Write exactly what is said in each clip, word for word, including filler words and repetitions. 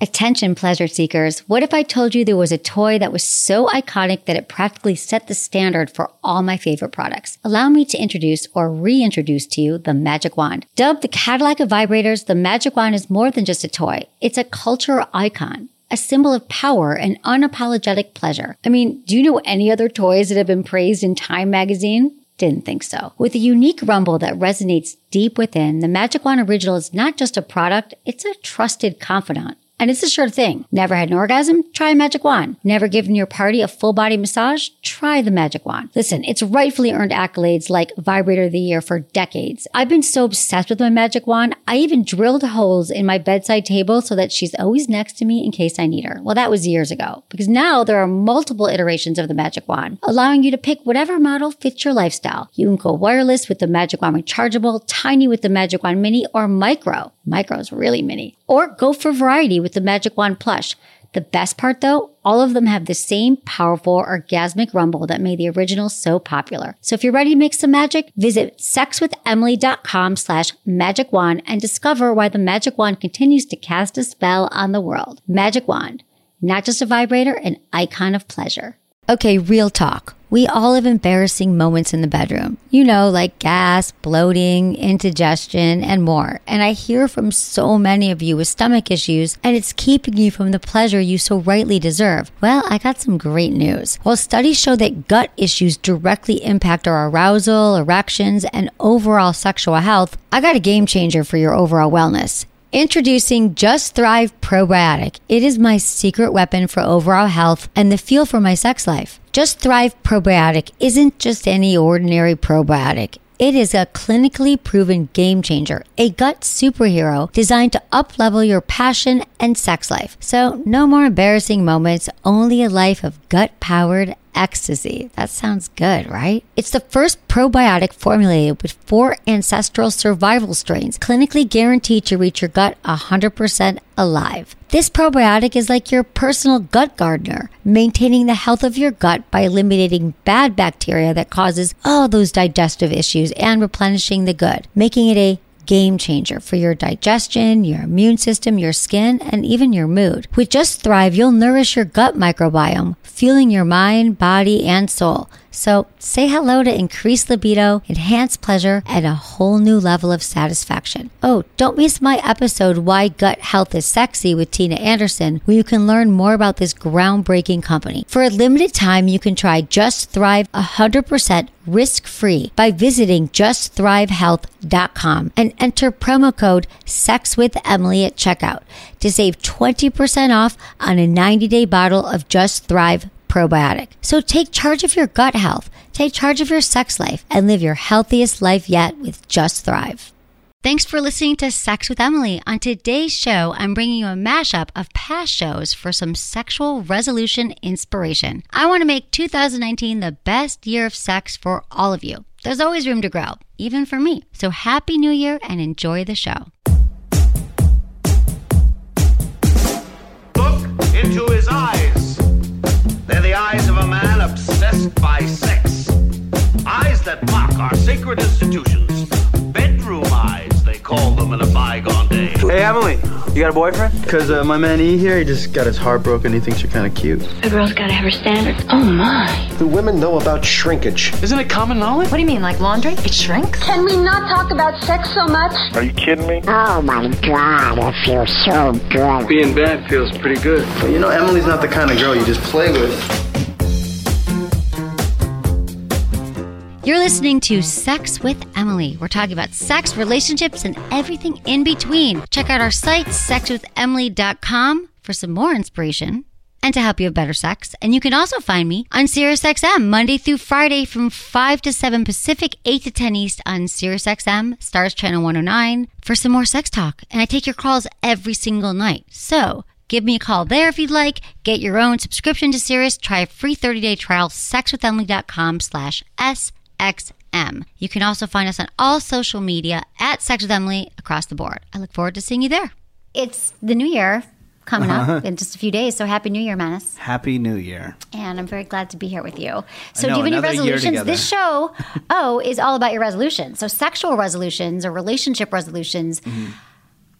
Attention, pleasure seekers. What if I told you there was a toy that was so iconic that it practically set the standard for all my favorite products? Allow me to introduce or reintroduce to you the Magic Wand. Dubbed the Cadillac of vibrators, the Magic Wand is more than just a toy. It's a cultural icon, a symbol of power and unapologetic pleasure. I mean, do you know any other toys that have been praised in Time magazine? Didn't think so. With a unique rumble that resonates deep within, the Magic Wand Original is not just a product, it's a trusted confidant. And it's a sure thing. Never had an orgasm? Try a Magic Wand. Never given your party a full body massage? Try the Magic Wand. Listen, it's rightfully earned accolades like Vibrator of the Year for decades. I've been so obsessed with my Magic Wand, I even drilled holes in my bedside table so that she's always next to me in case I need her. Well, that was years ago, because now there are multiple iterations of the Magic Wand, allowing you to pick whatever model fits your lifestyle. You can go wireless with the Magic Wand Rechargeable, tiny with the Magic Wand Mini, or micro. Micro is really mini. Or go for variety with the Magic Wand Plush. The best part though, all of them have the same powerful orgasmic rumble that made the original so popular. So if you're ready to make some magic, visit sexwithemily.com slash magic wand and discover why the Magic Wand continues to cast a spell on the world. Magic Wand, not just a vibrator, an icon of pleasure. Okay, real talk. We all have embarrassing moments in the bedroom. You know, like gas, bloating, indigestion, and more. And I hear from so many of you with stomach issues, and it's keeping you from the pleasure you so rightly deserve. Well, I got some great news. While studies show that gut issues directly impact our arousal, erections, and overall sexual health, I got a game changer for your overall wellness. Introducing Just Thrive Probiotic. It is my secret weapon for overall health and the fuel for my sex life. Just Thrive Probiotic isn't just any ordinary probiotic. It is a clinically proven game changer, a gut superhero designed to up-level your passion and sex life. So no more embarrassing moments, only a life of gut-powered ecstasy. That sounds good, right? It's the first probiotic formulated with four ancestral survival strains, clinically guaranteed to reach your gut one hundred percent alive. This probiotic is like your personal gut gardener, maintaining the health of your gut by eliminating bad bacteria that causes all those digestive issues and replenishing the good, making it a game changer for your digestion, your immune system, your skin, and even your mood. With Just Thrive, you'll nourish your gut microbiome, fueling your mind, body, and soul. So say hello to increased libido, enhanced pleasure, and a whole new level of satisfaction. Oh, don't miss my episode, Why Gut Health is Sexy with Tina Anderson, where you can learn more about this groundbreaking company. For a limited time, you can try Just Thrive one hundred percent risk-free by visiting just thrive health dot com and enter promo code SEXWITHEMILY at checkout to save twenty percent off on a ninety-day bottle of Just Thrive Probiotic. So take charge of your gut health, take charge of your sex life, and live your healthiest life yet with Just Thrive. Thanks for listening to Sex with Emily. On today's show, I'm bringing you a mashup of past shows for some sexual resolution inspiration. I want to make two thousand nineteen the best year of sex for all of you. There's always room to grow, even for me. So happy New Year and enjoy the show. Look into his eyes. They're the eyes of a man obsessed by sex. Eyes that mock our sacred institutions. Bedroom eyes, they call them in a bygone day. Hey, Emily, you got a boyfriend? Because uh, my man E here, he just got his heart broken. He thinks you're kind of cute. A girl's got to have her standards. Oh, my. Do women know about shrinkage? Isn't it common knowledge? What do you mean, like laundry? It shrinks? Can we not talk about sex so much? Are you kidding me? Oh, my God, it feels so good. Being bad feels pretty good. But you know, Emily's not the kind of girl you just play with. You're listening to Sex with Emily. We're talking about sex, relationships, and everything in between. Check out our site, sex with emily dot com, for some more inspiration and to help you have better sex. And you can also find me on SiriusXM Monday through Friday from five to seven Pacific, eight to ten East on SiriusXM, Stars Channel one oh nine, for some more sex talk. And I take your calls every single night. So give me a call there if you'd like. Get your own subscription to Sirius. Try a free thirty-day trial, sexwithemily.com slash S. X M. You can also find us on all social media at Sex with Emily across the board. I look forward to seeing you there. It's the new year coming up in just a few days, so Happy New Year, Manus. Happy New Year. And I'm very glad to be here with you. So know, do you have any another year resolutions? together. This show, oh, is all about your resolutions. So sexual resolutions or relationship resolutions. Mm-hmm.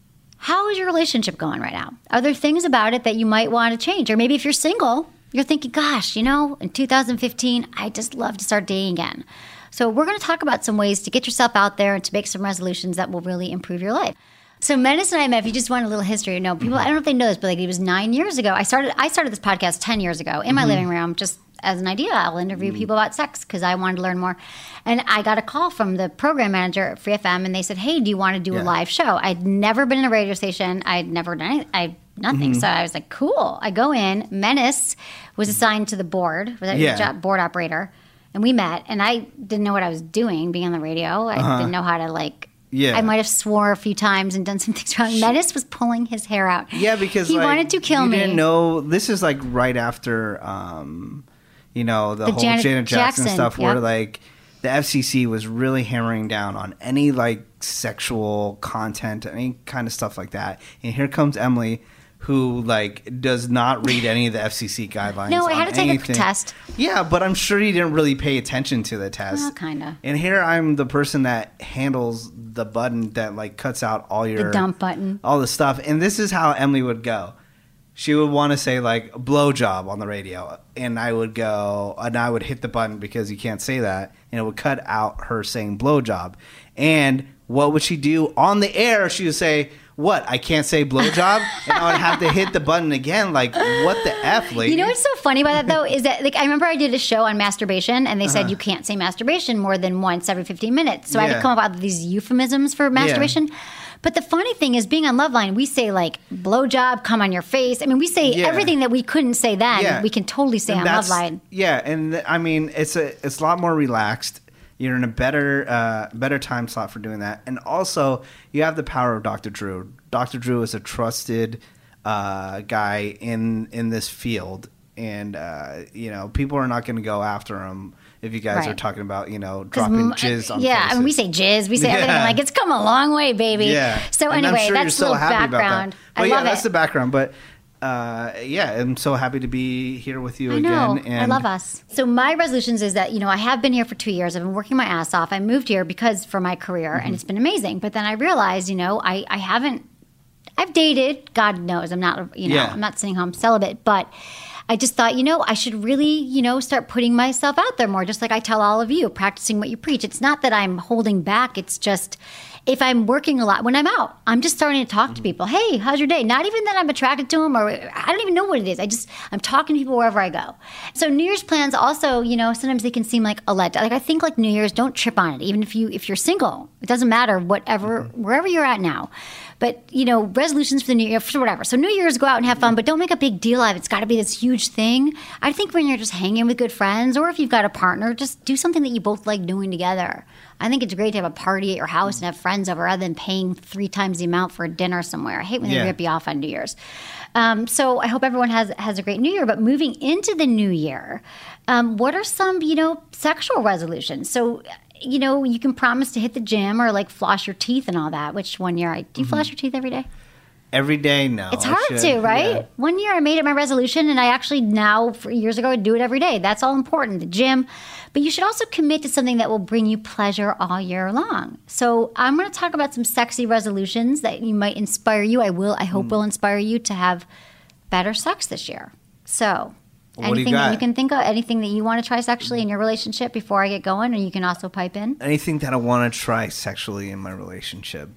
how is your relationship going right now? Are there things about it that you might want to change? Or maybe if you're single, you're thinking, gosh, you know, in two thousand fifteen, I just love to start dating again. So we're going to talk about some ways to get yourself out there and to make some resolutions that will really improve your life. So Menace and I met, if you just want a little history, you know, people, I don't know if they know this, but like it was nine years ago. I started I started this podcast ten years ago in my mm-hmm. living room, just as an idea. I'll interview mm-hmm. people about sex because I wanted to learn more. And I got a call from the program manager at Free F M, and they said, hey, do you want to do yeah. a live show? I'd never been in a radio station. I'd never done it. I nothing. Mm-hmm. So I was like, cool. I go in. Menace was assigned to the board, was that yeah. job, board operator, and we met. And I didn't know what I was doing being on the radio. I uh-huh. didn't know how to like... Yeah. I might have swore a few times and done some things wrong. Menace was pulling his hair out. Yeah, because he like, wanted to kill you me. Didn't know this is like right after, um, you know, the, the whole Janet, Janet Jackson, Jackson stuff, yep. where like the F C C was really hammering down on any like sexual content, any kind of stuff like that. And here comes Emily, who like does not read any of the F C C guidelines. No, I had to take anything. a test. Yeah, but I'm sure you didn't really pay attention to the test. Well, kind of. And here I'm the person that handles the button that like cuts out all your the dump button, all the stuff. And this is how Emily would go. She would want to say like blowjob on the radio, and I would go and I would hit the button because you can't say that, and it would cut out her saying blowjob. And what would she do on the air? She would say, what, I can't say blowjob? And I would have to hit the button again. Like, what the F, lady? You know what's so funny about that, though, is that like I remember I did a show on masturbation, and they said uh-huh. you can't say masturbation more than once every fifteen minutes. So yeah. I had to come up with these euphemisms for masturbation. Yeah. But the funny thing is, being on Loveline, we say, like, blowjob, come on your face. I mean, we say yeah. everything that we couldn't say then, yeah. we can totally say and on Loveline. Yeah, and I mean, it's a it's a lot more relaxed. You're in a better uh, better time slot for doing that. And also, you have the power of Doctor Drew. Doctor Drew is a trusted uh, guy in in this field. And, uh, you know, people are not going to go after him if you guys right. are talking about, you know, dropping m- jizz on Yeah, faces. I mean, we say jizz. We say yeah. everything. Like, it's come a long way, baby. Yeah. So and anyway, I'm sure that's you're a little background. That. But I yeah, love that's it. the background. But, uh, yeah, I'm so happy to be here with you I again. know. And I love us. So my resolutions is that, you know, I have been here for two years. I've been working my ass off. I moved here because for my career, mm-hmm. and it's been amazing. But then I realized, you know, I, I haven't – I've dated. God knows I'm not, you know, yeah. I'm not sitting home celibate. But – I just thought, you know, I should really, you know, start putting myself out there more, just like I tell all of you, practicing what you preach. It's not that I'm holding back. It's just if I'm working a lot, when I'm out, I'm just starting to talk mm-hmm. to people. Hey, how's your day? Not even that I'm attracted to them or I don't even know what it is. I just, I'm talking to people wherever I go. So New Year's plans also, you know, sometimes they can seem like a letdown. Like I think like New Year's, don't trip on it. Even if, you, if you're single, it doesn't matter, whatever, mm-hmm. wherever you're at now. But, you know, resolutions for the new year, for whatever. So New Year's, go out and have fun, but don't make a big deal out of it. It's got to be this huge thing. I think when you're just hanging with good friends or if you've got a partner, just do something that you both like doing together. I think it's great to have a party at your house and have friends over rather than paying three times the amount for a dinner somewhere. I hate when they yeah. rip you off on New Year's. Um, so I hope everyone has has a great New Year. But moving into the new year, um, what are some, you know, sexual resolutions? So you know, you can promise to hit the gym or like floss your teeth and all that, which one year I do you mm-hmm. floss your teeth every day? Every day, no. It's hard to, right? Yeah. One year I made it my resolution and I actually now, for years ago, I do it every day. That's all important, the gym. But you should also commit to something that will bring you pleasure all year long. So I'm going to talk about some sexy resolutions that you might inspire you. I will, I hope mm. will inspire you to have better sex this year. So... What anything do you got? that you can think of, anything that you want to try sexually in your relationship before I get going, or you can also pipe in? Anything that I want to try sexually in my relationship.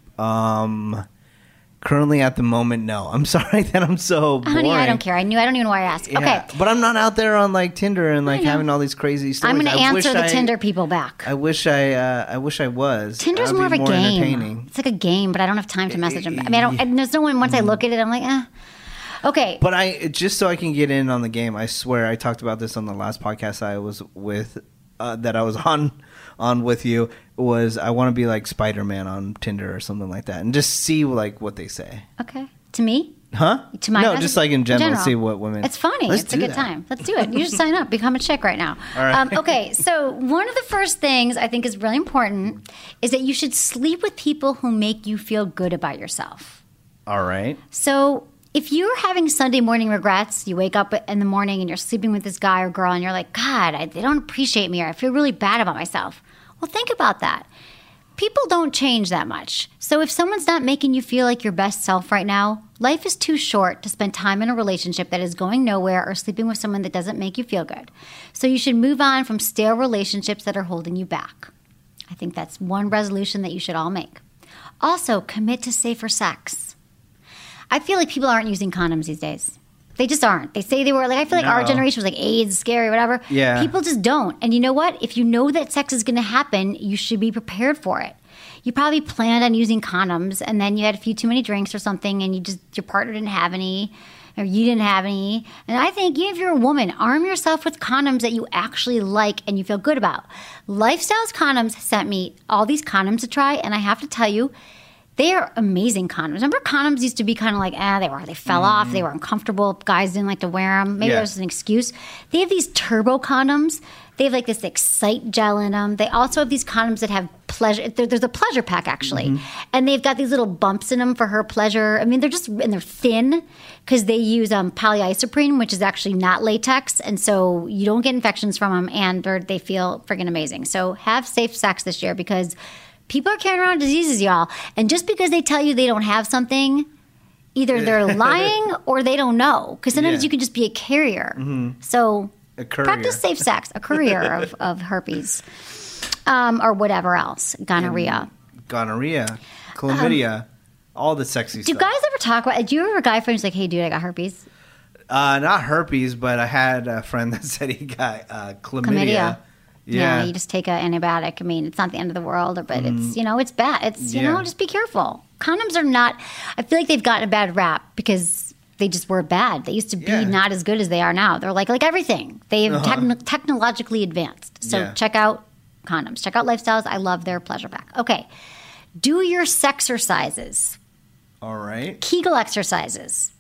Um, currently at the moment, no. I'm sorry that I'm so boring. Honey, I don't care. I knew. I don't even know why I asked. Yeah, okay. But I'm not out there on like Tinder and like having all these crazy stories. I'm going to answer the I, Tinder people back. I wish I uh, I wish I was. Tinder's more of a more game. It's like a game, but I don't have time to message them. I mean, I don't, and there's no one, once I look at it, I'm like, eh. Okay. But I just so I can get in on the game, I swear I talked about this on the last podcast I was with uh, that I was on on with you was I want to be like Spider-Man on Tinder or something like that and just see like what they say. Okay. To me? Huh? To my No, message? just like in general, in general. See what women. It's funny. Let's it's a good that. time. Let's do it. You just sign up, become a chick right now. All right. Um, okay, so one of the first things I think is really important is that you should sleep with people who make you feel good about yourself. All right. So if you're having Sunday morning regrets, you wake up in the morning and you're sleeping with this guy or girl and you're like, God, I, they don't appreciate me or I feel really bad about myself. Well, think about that. people don't change that much. So if someone's not making you feel like your best self right now, life is too short to spend time in a relationship that is going nowhere or sleeping with someone that doesn't make you feel good. So you should move on from stale relationships that are holding you back. I think that's one resolution that you should all make. Also, commit to safer sex. I feel like people aren't using condoms these days. They just aren't. They say they were. Like I feel like No. our generation was like AIDS, scary, whatever. Yeah. People just don't. And you know what? If you know that sex is going to happen, you should be prepared for it. You probably planned on using condoms, and then you had a few too many drinks or something, and you just your partner didn't have any, or you didn't have any. And I think even if you're a woman, arm yourself with condoms that you actually like and you feel good about. Lifestyles Condoms sent me all these condoms to try, and I have to tell you, they are amazing condoms. Remember, condoms used to be kind of like, ah, they were, they fell mm. off, they were uncomfortable, guys didn't like to wear them. Maybe Yeah. that was an excuse. They have these turbo condoms. They have like this Excite gel in them. They also have these condoms that have pleasure. There, there's a pleasure pack actually, mm-hmm. and they've got these little bumps in them for her pleasure. I mean, they're just and they're thin because they use um, polyisoprene, which is actually not latex, and so you don't get infections from them, and they're, they feel freaking amazing. So have safe sex this year because people are carrying around diseases, y'all. And just because they tell you they don't have something, either they're lying or they don't know. Because sometimes Yeah. you can just be a carrier. Mm-hmm. So A courier. practice safe sex, a courier of, of herpes um, or whatever else, gonorrhea. And gonorrhea, chlamydia, all the sexy Um, Do stuff. guys ever talk about? Do you ever have a guy friend who's like, "Hey, dude, I got herpes"? Uh, not herpes, but I had a friend that said he got uh, chlamydia. Chlamydia. Yeah. Yeah, you just take an antibiotic. I mean, it's not the end of the world, but it's, you know, it's bad. It's, you Yeah. know, just be careful. Condoms are not, I feel like they've gotten a bad rap because they just were bad. They used to be Yeah. not as good as they are now. They're like, like everything. They've Uh-huh. techn- technologically advanced. So Yeah. check out condoms. Check out Lifestyles. I love their pleasure pack. Okay. Do your sexercises. All right. Kegel exercises.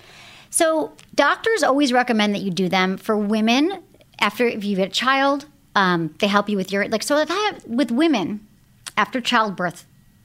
So doctors always recommend that you do them for women after if you've had a child. Um, they help you with your like. So if I have with women after childbirth,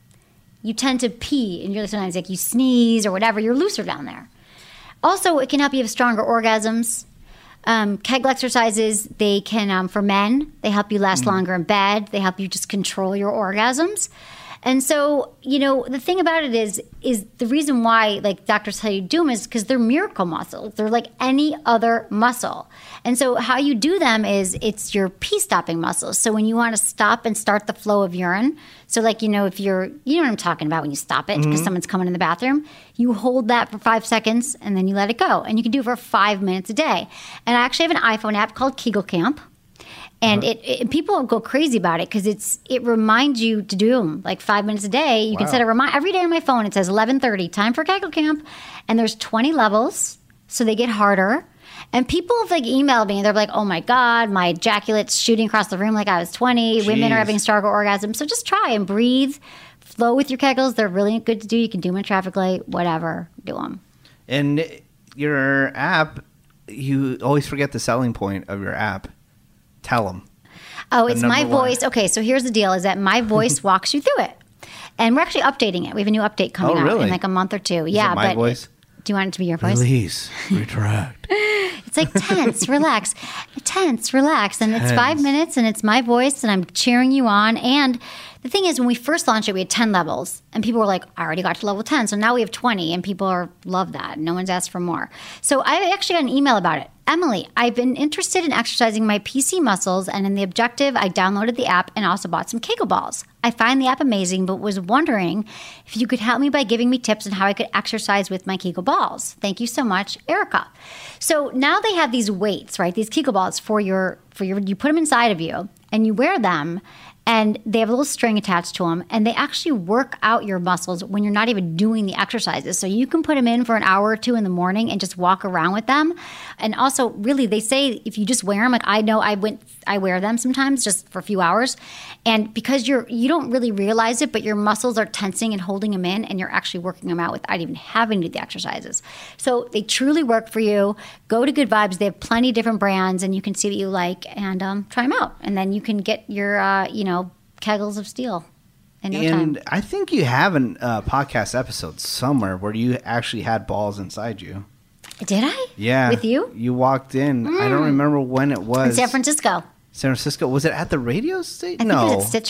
you tend to pee and you're sometimes like you sneeze or whatever. You're looser down there. Also, it can help you have stronger orgasms. Um, Kegel exercises, they can um, for men. They help you last longer in bed. They help you just control your orgasms. And so, you know, the thing about it is, is the reason why, like, doctors tell you to do them is because they're miracle muscles. They're like any other muscle. And so how you do them is it's your pee-stopping muscles. So when you want to stop and start the flow of urine, so like, you know, if you're, you know what I'm talking about when you stop it because someone's coming in the bathroom, you hold that for five seconds and then you let it go. And you can do it for five minutes a day. And I actually have an iPhone app called Kegel Camp. And it, it people go crazy about it because it's it reminds you to do them like five minutes a day. You can set a remind every day on my phone. It says eleven thirty, time for Kegel Camp, and there's twenty levels, so they get harder. And people have like emailed me and they're like, "Oh my god, my ejaculate's shooting across the room like I was twenty." Women are Jeez. having stronger orgasms, so just try and breathe, flow with your Kegels. They're really good to do. You can do them in traffic light, whatever. Do them. And your app, you always forget the selling point of your app. Tell them. Oh, The it's my number one. voice. Okay, so here's the deal: is that my voice walks you through it, and we're actually updating it. We have a new update coming Oh, out really? in like a month or two. Is yeah, it my but voice? do you want it to be your voice? Release. Retract. It's like tense, relax, tense, relax, and it's five Tense. minutes, and it's my voice, and I'm cheering you on. And the thing is, when we first launched it, we had ten levels, and people were like, "I already got to level ten," so now we have twenty, and people are love that. No one's asked for more. So I actually got an email about it. Emily, I've been interested in exercising my P C muscles, and in the objective, I downloaded the app and also bought some Kegel balls. I find the app amazing, but was wondering if you could help me by giving me tips on how I could exercise with my Kegel balls. Thank you so much, Erica. So now they have these weights, right? These Kegel balls for your for your you put them inside of you, and you wear them. And they have a little string attached to them, and they actually work out your muscles when you're not even doing the exercises. So you can put them in for an hour or two in the morning and just walk around with them. And also, really, they say if you just wear them, like I know I went, I wear them sometimes just for a few hours, and because you're you don't really realize it, but your muscles are tensing and holding them in, and you're actually working them out without even having to do the exercises. So they truly work for you. Go to Good Vibes; they have plenty of different brands, and you can see what you like and um, try them out, and then you can get your uh, you know. Kegels of steel in no And time. I think you have a uh, podcast episode somewhere where you actually had balls inside you. Did I? Yeah. With you? You walked in. I don't remember when it was. In San Francisco. San Francisco. Was it at the radio station? I think No. it was at Stitcher.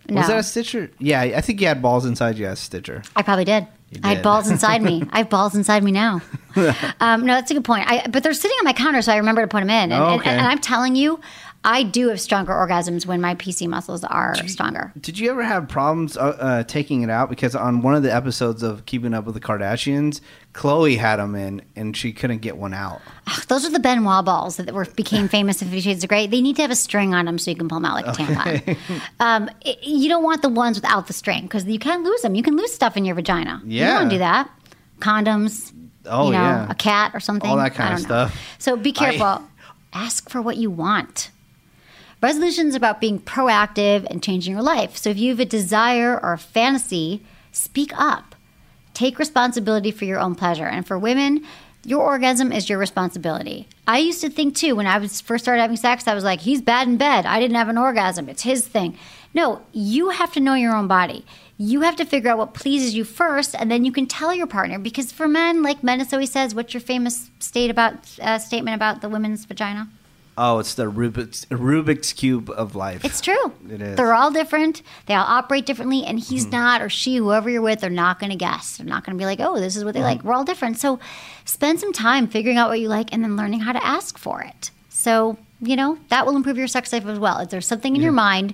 No. Was that a Stitcher? Yeah, I think you had balls inside you as Stitcher. I probably did. You I had did. balls inside me. I have balls inside me now. um, no, that's a good point. I, but they're sitting on my counter, so I remember to put them in. And, Oh, and, okay. and I'm telling you, I do have stronger orgasms when my P C muscles are stronger. Did you ever have problems uh, uh, taking it out? Because on one of the episodes of Keeping Up with the Kardashians, Chloe had them in, and she couldn't get one out. Ugh, those are the Benoit balls that were became famous in Fifty Shades of Grey. They need to have a string on them so you can pull them out like a tampon. Um, it, you don't want the ones without the string because you can lose them. You can lose stuff in your vagina. You Yeah. don't want to do that. Condoms. Oh, you know, yeah. a cat or something. All that kind I of don't know. stuff. So be careful. I- Ask for what you want. Resolutions are about being proactive and changing your life. So if you have a desire or a fantasy, speak up. Take responsibility for your own pleasure. And for women, your orgasm is your responsibility. I used to think too, when I was first started having sex, I was like, he's bad in bed. I didn't have an orgasm. It's his thing. No, you have to know your own body. You have to figure out what pleases you first, and then you can tell your partner. Because for men, like Menace always says, what's your famous state about uh, statement about the women's vagina? Oh, it's the Rubik's, Rubik's Cube of life. It's true. It is. They're all different. They all operate differently, and he's Mm-hmm. not, or she, whoever you're with, they're not going to guess. They're not going to be like, oh, this is what they like. Mm-hmm. We're all different. So spend some time figuring out what you like and then learning how to ask for it. So, you know, that will improve your sex life as well. If there's something in your mind,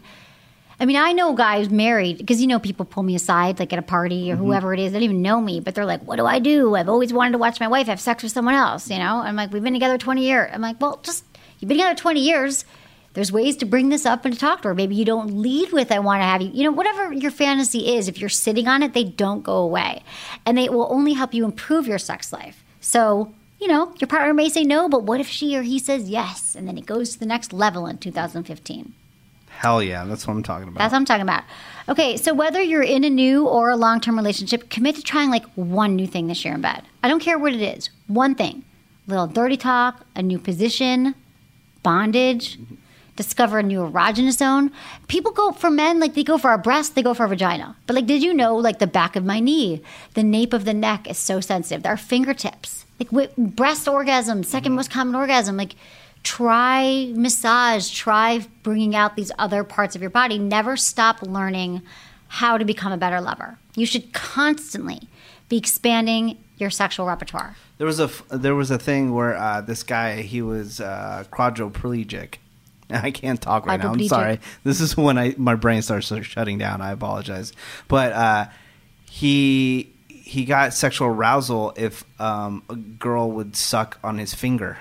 I mean, I know guys married, because, you know, people pull me aside, like at a party or Mm-hmm. whoever it is. They don't even know me, but they're like, what do I do? I've always wanted to watch my wife have sex with someone else, you know? I'm like, we've been together twenty years. I'm like, well, just, you've been together twenty years. There's ways to bring this up and to talk to her. Maybe you don't lead with, I want to have you. You know, whatever your fantasy is, if you're sitting on it, they don't go away. And they will only help you improve your sex life. So, you know, your partner may say no, but what if she or he says yes? And then it goes to the next level in two thousand fifteen. Hell yeah, that's what I'm talking about. That's what I'm talking about. Okay, so whether you're in a new or a long-term relationship, commit to trying like one new thing this year in bed. I don't care what it is. One thing. A little dirty talk, a new position, bondage, discover a new erogenous zone. People go for men, like they go for our breast, they go for our vagina. But like, did you know, like the back of my knee, the nape of the neck is so sensitive. Our fingertips, like with breast orgasm, second most common orgasm, like try massage, try bringing out these other parts of your body. Never stop learning how to become a better lover. You should constantly be expanding your sexual repertoire. There was a f- there was a thing where uh, this guy, he was uh, quadriplegic. I can't talk right now. I'm Quadriplegic. sorry. This is when I my brain starts shutting down. I apologize. But uh, he he got sexual arousal if um, a girl would suck on his finger.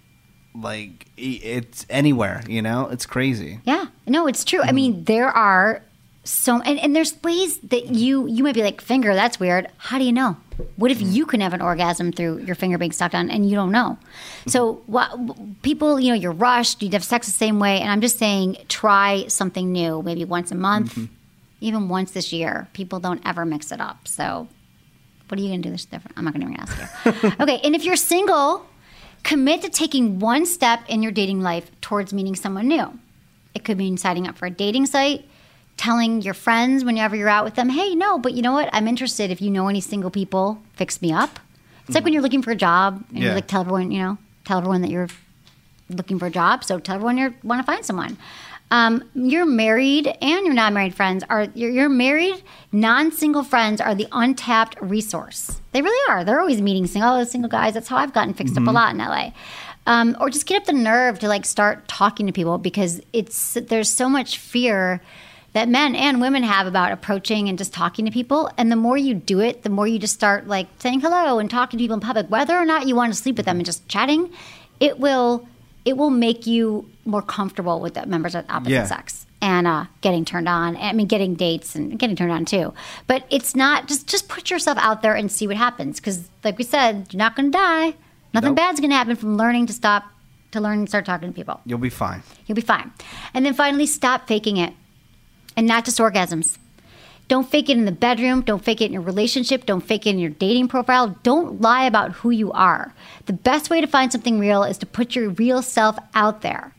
Like i- it's anywhere, you know. It's crazy. Yeah, no, it's true. I mean, there are so, and, and there's ways that you you might be like, finger, that's weird. How do you know? What if you can have an orgasm through your finger being sucked on and you don't know? So what, people, you know, you're rushed, you have sex the same way, and I'm just saying, try something new, maybe once a month, even once this year. People don't ever mix it up. So what are you going to do this different? I'm not going to even ask you. Okay, and if you're single, commit to taking one step in your dating life towards meeting someone new. It could mean signing up for a dating site, telling your friends whenever you're out with them, hey, no, but you know what? I'm interested. If you know any single people, fix me up. It's like when you're looking for a job and Yeah. you like tell everyone, you know, tell everyone that you're looking for a job. So tell everyone you want to find someone. Um, you're married and your non-married friends are your, your married non-single friends are the untapped resource. They really are. They're always meeting single, all those single guys. That's how I've gotten fixed up a lot in L A. Um, or just get up the nerve to like start talking to people, because it's there's so much fear that men and women have about approaching and just talking to people. And the more you do it, the more you just start like saying hello and talking to people in public, whether or not you want to sleep with them and just chatting, it will it will make you more comfortable with the members of the opposite Yeah. sex and uh, getting turned on. I mean, getting dates and getting turned on too. But it's not just just put yourself out there and see what happens. Because like we said, you're not going to die. Nothing Nope. bad's going to happen from learning to stop to learn and start talking to people. You'll be fine. You'll be fine. And then finally, stop faking it. And not just orgasms. Don't fake it in the bedroom. Don't fake it in your relationship. Don't fake it in your dating profile. Don't lie about who you are. The best way to find something real is to put your real self out there.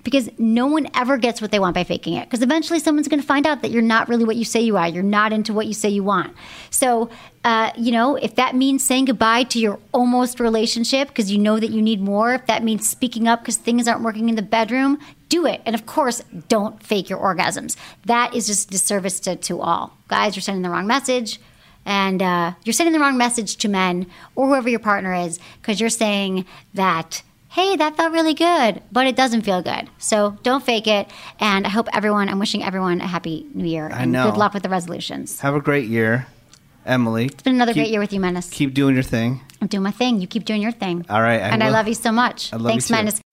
Because no one ever gets what they want by faking it. Because eventually someone's going to find out that you're not really what you say you are. You're not into what you say you want. So, uh, you know, if that means saying goodbye to your almost relationship because you know that you need more, if that means speaking up because things aren't working in the bedroom, do it. And of course, don't fake your orgasms. That is just disservice to, to all. Guys, you're sending the wrong message. And uh, you're sending the wrong message to men or whoever your partner is because you're saying that, hey, that felt really good, but it doesn't feel good. So don't fake it. And I hope everyone, I'm wishing everyone a happy new year. I and know. Good luck with the resolutions. Have a great year, Emily. It's been another keep, great year with you, Menace. Keep doing your thing. I'm doing my thing. You keep doing your thing. All right. I and will. I love you so much. I love Thanks, you too. Menace.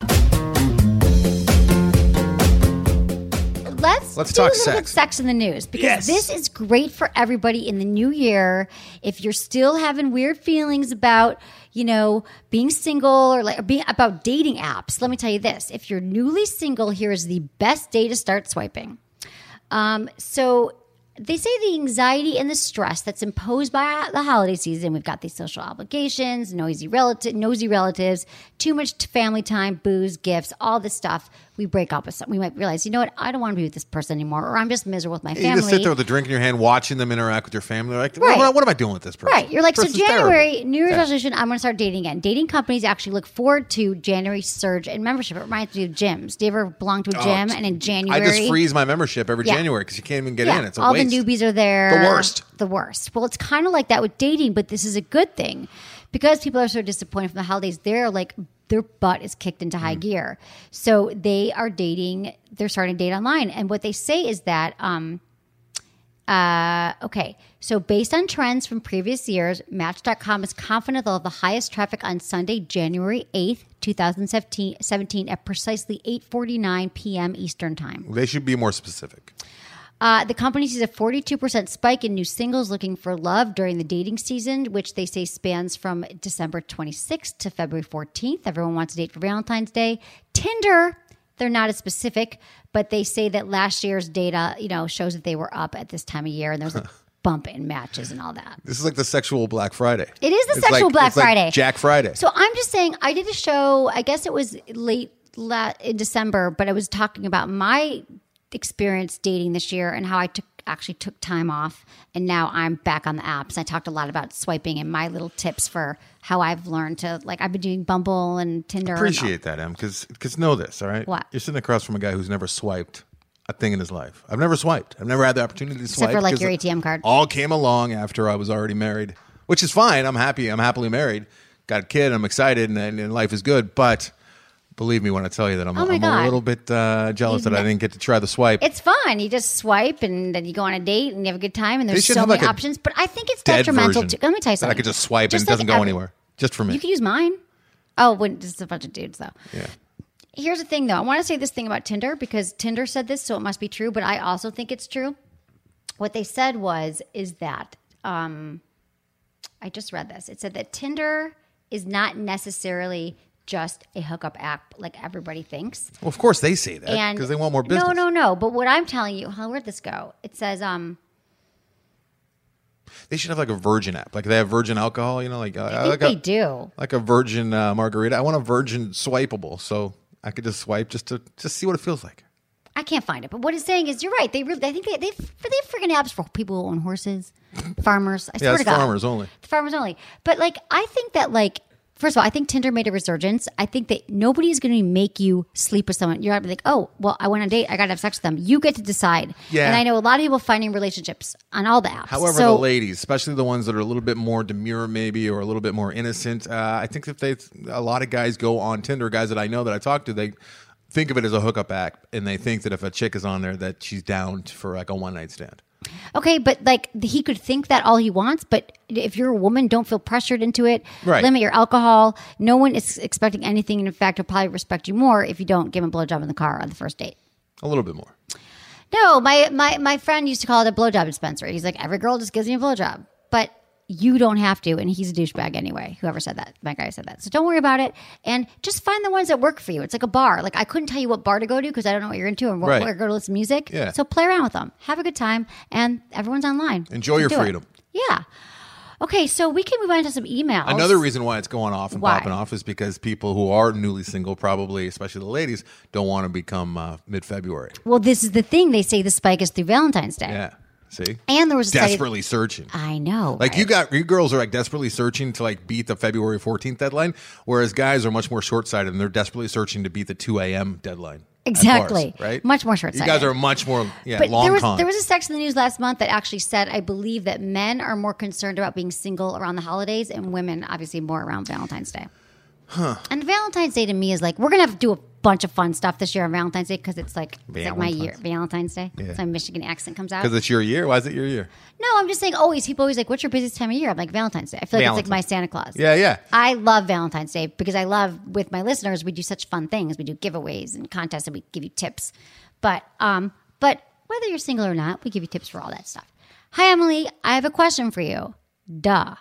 Let's, Let's do talk a little sex. bit sex in the news because Yes. this is great for everybody in the new year. If you're still having weird feelings about, you know, being single or like or being about dating apps, let me tell you this: if you're newly single, here is the best day to start swiping. Um, so. They say the anxiety and the stress that's imposed by the holiday season. We've got these social obligations, noisy relative, nosy relatives, too much t- family time, booze, gifts, all this stuff. We break up with some. We might realize, you know what? I don't want to be with this person anymore, or I'm just miserable with my You family. just sit there with a drink in your hand, watching them interact with your family. Like, Right. what, what am I doing with this person? Right. You're like, so This person's January, terrible. New Year's Yeah. resolution, I'm going to start dating again. Dating companies actually look forward to January surge in membership. It reminds me of gyms. Do you ever belong to a gym? Oh, and in January. I just freeze my membership every Yeah. January because you can't even get Yeah, in. It's a all waste. the newbies are there. The worst. The worst. Well, it's kind of like that with dating, but this is a good thing because people are so disappointed from the holidays. They're like, their butt is kicked into Mm. high gear. So they are dating, they're starting to date online. And what they say is that, um, uh, okay, so based on trends from previous years, Match dot com is confident they'll have the highest traffic on Sunday, January eighth, twenty seventeen at precisely eight forty-nine p.m. Eastern Time. They should be more specific. Uh, the company sees a forty-two percent spike in new singles looking for love during the dating season, which they say spans from December twenty-sixth to February fourteenth. Everyone wants to date for Valentine's Day. Tinder, they're not as specific, but they say that last year's data, you know, shows that they were up at this time of year, and there was a bump in matches and all that. This is like the sexual Black Friday. It is the It's sexual like- Black it's like Friday. Jack Friday. So I'm just saying, I did a show, I guess it was late la- in December, but I was talking about my experience dating this year and how I took actually took time off, and now I'm back on the apps. I talked a lot about swiping and my little tips for how I've learned to, like, I've been doing Bumble and Tinder. Appreciate that, Em, because because know this, all right? What? You're sitting across from a guy who's never swiped a thing in his life. I've never swiped. I've never had the opportunity to swipe. for, like, because your it A T M card. All came along after I was already married, which is fine. I'm happy. I'm happily married. Got a kid. I'm excited, and, and life is good. But believe me when I tell you that I'm, Oh my I'm God. a little bit uh, jealous that I didn't get to try the swipe. It's fun. You just swipe and then you go on a date and you have a good time and They there's should so have, many like, a options. But I think it's Dead detrimental version to. Let me tell you that I something. could just swipe Just and it doesn't like go every- anywhere. Just for me. You can use mine. Oh, when just a bunch of dudes though. yeah. Here's the thing, though. I want to say this thing about Tinder because Tinder said this, so it must be true. But I also think it's true. What they said was is that um, I just read this. It said that Tinder is not necessarily just a hookup app like everybody thinks. Well, of course they say that And because they want more business. No, no, no. But what I'm telling you, how where'd this go? It says, um, They should have like a virgin app. Like they have virgin alcohol, you know, like, uh, I think like they a, do. like a virgin uh, margarita. I want a virgin swipeable, so I could just swipe just to just see what it feels like. I can't find it. But what it's saying is, you're right. They really, I think they they they have freaking apps for people who own horses, farmers. I swear Yeah, to it's God, farmers only. farmers only. But like, I think that like, first of all, I think Tinder made a resurgence. I think that nobody's going to make you sleep with someone. You're going to be like, oh, well, I went on a date. I got to have sex with them. You get to decide. Yeah. And I know a lot of people finding relationships on all the apps. However, so, the ladies, especially the ones that are a little bit more demure, maybe, or a little bit more innocent, uh, I think if they, a lot of guys go on Tinder, guys that I know that I talk to, they think of it as a hookup app, and they think that if a chick is on there, that she's down for like a one night stand. Okay, but like he could think that all he wants, but if you're a woman, don't feel pressured into it. Right. Limit your alcohol. No one is expecting anything, and in fact, he'll probably respect you more if you don't give him a blowjob in the car on the first date. A little bit more. No, my my my friend used to call it a blowjob dispenser. He's like, every girl just gives me a blowjob, but you don't have to, and he's a douchebag anyway. Whoever said that, my guy said that. So don't worry about it, and just find the ones that work for you. It's like a bar. Like I couldn't tell you what bar to go to because I don't know what you're into and what, Right. where to go to listen to music. Yeah. So play around with them, have a good time, and everyone's online. Enjoy So your do it. freedom. Yeah. Okay, so we can move on to some emails. Another reason why it's going off and Why? popping off is because people who are newly single, probably, especially the ladies, don't want to become uh, mid-February. Well, this is the thing. They say the spike is through Valentine's Day. Yeah. See? And there was a study- desperately searching. I know. Like right? you got you girls are like desperately searching to like beat the February fourteenth deadline, whereas guys are much more short-sighted and they're desperately searching to beat the two a.m. deadline. at Exactly. bars, right? Much more short-sighted. You guys are much more yeah, But long there was con. there was a section in the news last month that actually said, I believe that men are more concerned about being single around the holidays, and women obviously more around Valentine's Day. Huh. And Valentine's Day to me is like, we're gonna have to do a bunch of fun stuff this year on Valentine's Day because it's like, it's like my year, Valentine's Day. Yeah. So my Michigan accent comes out. Because it's your year. Why is it your year? No, I'm just saying. Always, people always like, "What's your busiest time of year?" I'm like, Valentine's Day. I feel like Valentine's. it's like my Santa Claus. Yeah, yeah. I love Valentine's Day because I love with my listeners. We do such fun things. We do giveaways and contests, and we give you tips. But um, but whether you're single or not, we give you tips for all that stuff. Hi, Emily. I have a question for you. Duh.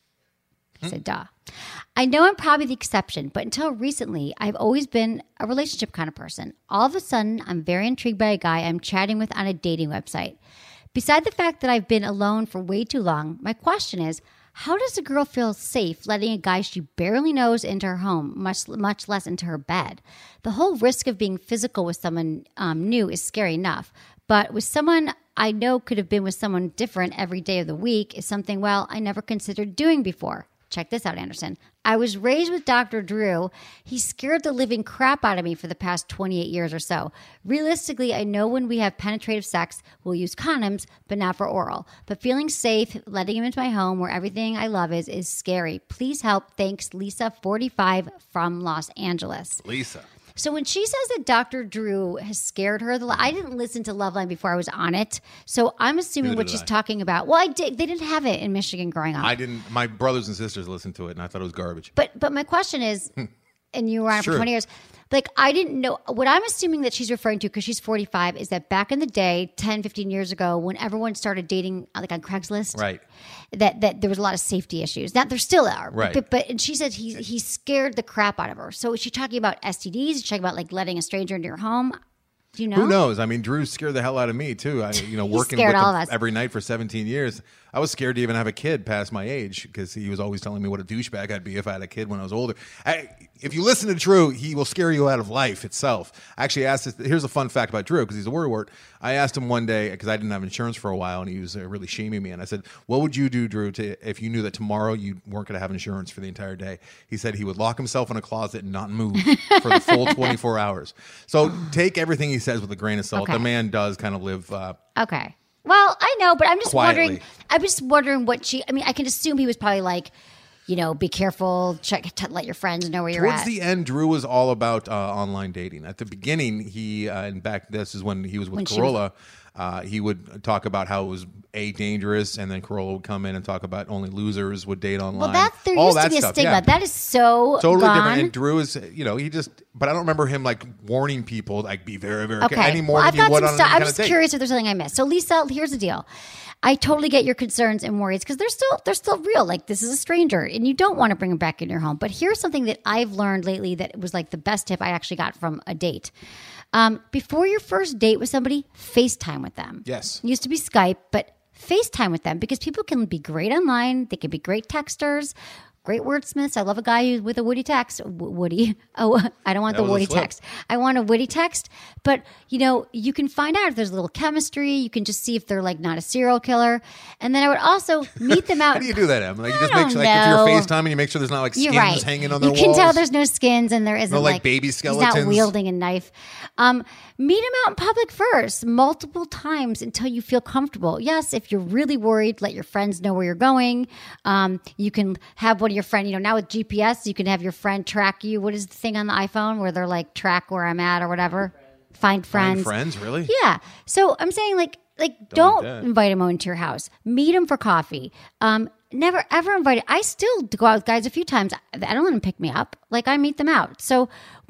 I said, duh. I know I'm probably the exception, but until recently, I've always been a relationship kind of person. All of a sudden, I'm very intrigued by a guy I'm chatting with on a dating website. Beside the fact that I've been alone for way too long, my question is, how does a girl feel safe letting a guy she barely knows into her home, much much less into her bed? The whole risk of being physical with someone um, new is scary enough, but with someone I know could have been with someone different every day of the week is something, well, I never considered doing before. Check this out, Anderson. I was raised with Doctor Drew. He scared the living crap out of me for the past twenty-eight years or so. Realistically, I know when we have penetrative sex, we'll use condoms, but not for oral. But feeling safe, letting him into my home where everything I love is, is scary. Please help. Thanks, Lisa, forty-five from Los Angeles. Lisa. So when she says that Doctor Drew has scared her, the, I didn't listen to Loveline before I was on it, so I'm assuming Neither what did she's I. talking about. Well, I did. They didn't have it in Michigan growing up. I didn't. My brothers and sisters listened to it, and I thought it was garbage. But but my question is, and you were on it for Sure. twenty years, like I didn't know what I'm assuming that she's referring to because she's forty-five is that back in the day, ten, fifteen years ago, when everyone started dating like on Craigslist, Right. that that there was a lot of safety issues. That there still are. Right. But, but and she said he he scared the crap out of her. So is she talking about S T Ds? Is she talking about like letting a stranger into your home? Do you know? Who knows? I mean, Drew scared the hell out of me too. I, you know, He working scared with all him of us. every night for seventeen years. I was scared to even have a kid past my age because he was always telling me what a douchebag I'd be if I had a kid when I was older. I, if you listen to Drew, he will scare you out of life itself. I actually asked this, here's a fun fact about Drew because he's a worrywart. I asked him one day because I didn't have insurance for a while and he was uh, really shaming me. And I said, what would you do, Drew, to, if you knew that tomorrow you weren't going to have insurance for the entire day? He said he would lock himself in a closet and not move for the full twenty-four hours. So take everything he says with a grain of salt. Okay. The man does kind of live uh, Okay. Well, I know, but I'm just Quietly. wondering. I'm just wondering what she. I mean, I can assume he was probably like, you know, be careful. Check. T- let your friends know where you're Towards at. the end, Drew was all about uh, online dating. At the beginning, he uh, and back this is when he was with When she Corolla. Uh, he would talk about how it was a dangerous, and then Corolla would come in and talk about only losers would date online. well, that there all used that to be a stuff. stigma. Yeah. That is so Totally gone. different. And Drew is, you know, he just. But I don't remember him like warning people like be very, very Okay. any more well, I've than you got would some on stuff. any I'm kind just of date. curious if there's something I missed. So, Lisa, here's the deal. I totally get your concerns and worries because they're still they're still real. Like this is a stranger, and you don't want to bring him back in your home. But here's something that I've learned lately that was like the best tip I actually got from a date. Um, before your first date with somebody, FaceTime with them. Yes. It used to be Skype, but FaceTime with them because people can be great online. They can be great texters, great wordsmiths. I love a guy who's with a witty text. W- Woody. Oh, I don't want That the was a witty slip. text. I want a witty text. But, you know, you can find out if there's a little chemistry. You can just see if they're like not a serial killer. And then I would also meet them out. How do you do that, Em? Like you I just make don't sure, like if you're know. FaceTiming, you make sure there's not like You're skins right. hanging on their you can walls. tell there's no skins and there isn't No, like, like baby He's skeletons. not wielding a knife. Um, meet him out in public first, multiple times until you feel comfortable. Yes, if you're really worried, let your friends know where you're going. Um, you can have one of your friends. You know, now with G P S, you can have your friend track you. What is the thing on the iPhone where they're like track where I'm at or whatever? Find friends. Find friends, really? Yeah. So I'm saying like like Don't don't, like that. invite him into your house. Meet him for coffee. Um, never ever invite. I still go out with guys a few times. I don't let them pick me up. Like I meet them out. So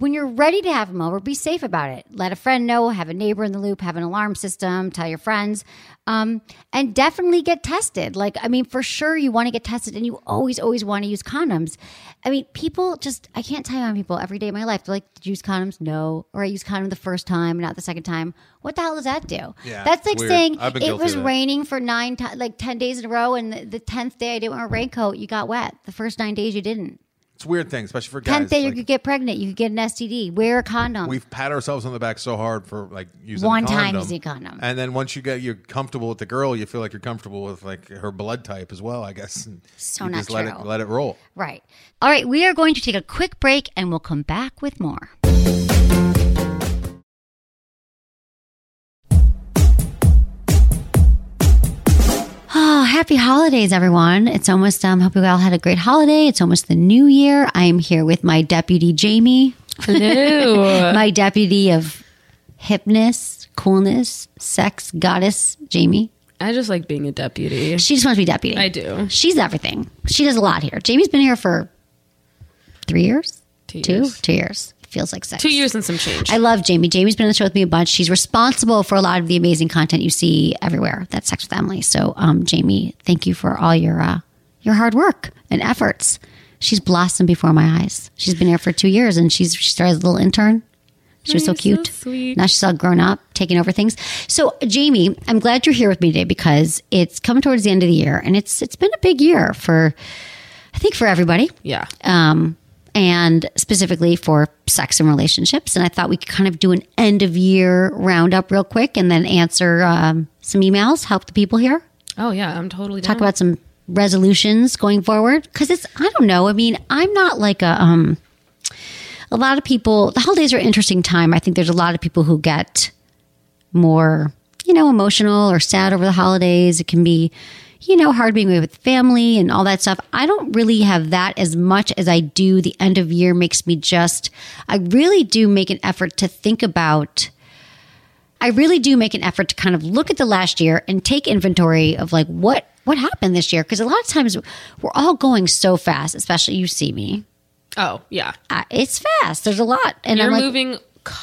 when you're ready to have them over, be safe about it. Let a friend know, have a neighbor in the loop, have an alarm system, tell your friends, um, and definitely get tested. Like, I mean, for sure you want to get tested, and you always, always want to use condoms. I mean, people just, I can't tell you how many people every day of my life, they're like, did you use condoms? No. Or I used condom the first time, not the second time. What the hell does that do? Yeah, That's like weird. saying I've been it guilty was of that. raining for nine, ti- like ten days in a row, and the, the tenth day I didn't wear a raincoat, you got wet. The first nine days you didn't. It's a weird thing, especially for guys. Tenth day Like, you could get pregnant. You could get an S T D. Wear a condom. we've pat ourselves on the back so hard for like using One a time condom. using a condom. And then once you get you're comfortable with the girl, you feel like you're comfortable with like her blood type as well, I guess. And So you not just let true. it let it roll. Right. All right. We are going to take a quick break, and we'll come back with more. Oh, happy holidays, everyone. It's almost, um, hope you all had a great holiday. It's almost the new year. I'm here with my deputy, Jamie. Hello. My deputy of hipness, coolness, sex, goddess, Jamie. I just like being a deputy. She just wants to be deputy. I do. She's everything. She does a lot here. Jamie's been here for three years? Two Two? years. Two years. Feels like sex. Two years and some change. I love Jamie. Jamie's been on the show with me a bunch. She's responsible for a lot of the amazing content you see everywhere. That's Sex with Emily. So, um, Jamie, thank you for all your uh, your hard work and efforts. She's blossomed before my eyes. She's been here for two years, and she's she started as a little intern. She was Oh, so you're cute. so sweet. Now she's all grown up, taking over things. So, Jamie, I'm glad you're here with me today because it's coming towards the end of the year, and it's it's been a big year for, I think, for everybody. yeah. Um, and specifically for sex and relationships. And I thought we could kind of do an end of year roundup real quick and then answer um, some emails, help the people here, Oh, yeah. I'm totally down. talk about some resolutions going forward. Because it's, I don't know. I mean, I'm not like a, um, a lot of people, the holidays are an interesting time. I think there's a lot of people who get more, you know, emotional or sad over the holidays. It can be, you know, hard being away with family and all that stuff. I don't really have that as much as I do. The end of year makes me just, I really do make an effort to think about, I really do make an effort to kind of look at the last year and take inventory of like what, what happened this year. Because a lot of times we're all going so fast, especially you see me. Oh, yeah. Uh, it's fast. There's a lot. And You're I'm like, moving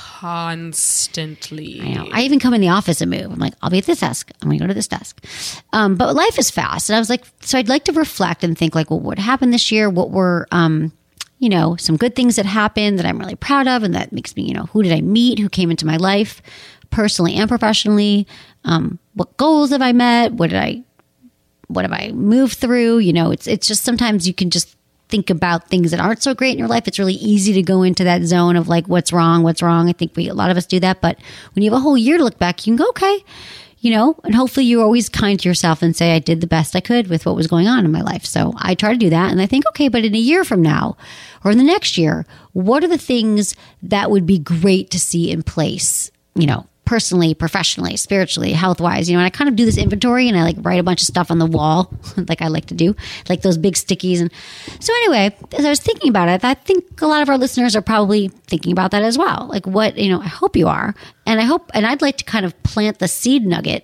constantly. I know. I even come in the office and move. I'm like, I'll be at this desk. I'm going to go to this desk. Um, but life is fast. And I was like, so I'd like to reflect and think like, well, what happened this year? What were, um, you know, some good things that happened that I'm really proud of. And that makes me, you know, who did I meet? Who came into my life personally and professionally? Um, what goals have I met? What did I, what have I moved through? You know, it's, it's just sometimes you can just think about things that aren't so great in your life. It's really easy to go into that zone of like, what's wrong, what's wrong. I think we, a lot of us do that. But when you have a whole year to look back, you can go, okay, you know, and hopefully you're always kind to yourself and say, I did the best I could with what was going on in my life. So I try to do that. And I think, okay, but in a year from now or in the next year, what are the things that would be great to see in place, you know, personally, professionally, spiritually, health-wise, you know, and I kind of do this inventory and I like write a bunch of stuff on the wall like I like to do, like those big stickies. And so anyway, as I was thinking about it, I think a lot of our listeners are probably thinking about that as well. Like what, you know, I hope you are. And I hope, and I'd like to kind of plant the seed nugget